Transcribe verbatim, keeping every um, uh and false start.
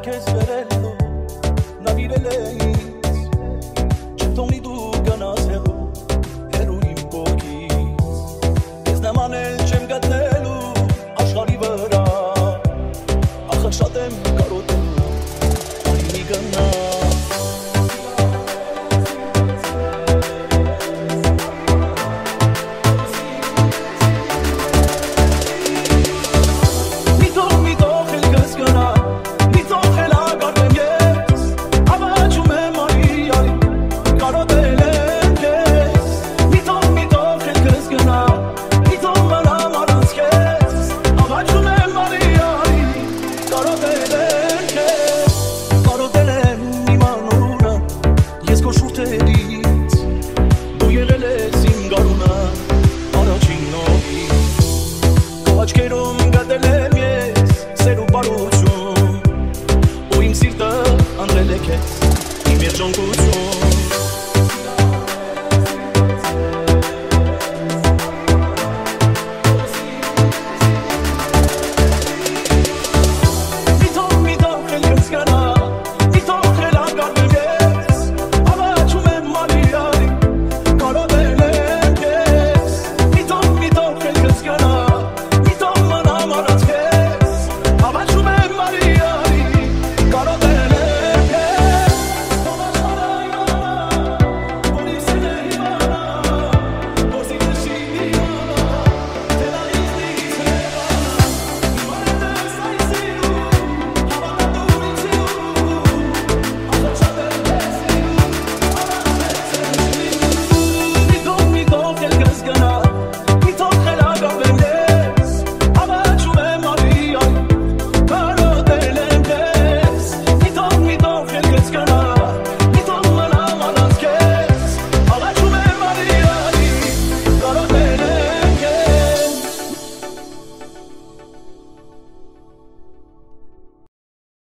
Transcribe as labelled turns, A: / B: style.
A: քեզ վերելու նավիրել է ինձ չթողնի դու գնաս հեռու հեռու իմ կողքից քեզ նման էլ չեմ գտնելու աշխարհի վրա ախր շատ եմ կարոտելու այն մի գնա Աչքերում գտել եմ ես սեր ու բարություն ու իմ սիրտը ընտրել է քեզ իմ երջանկություն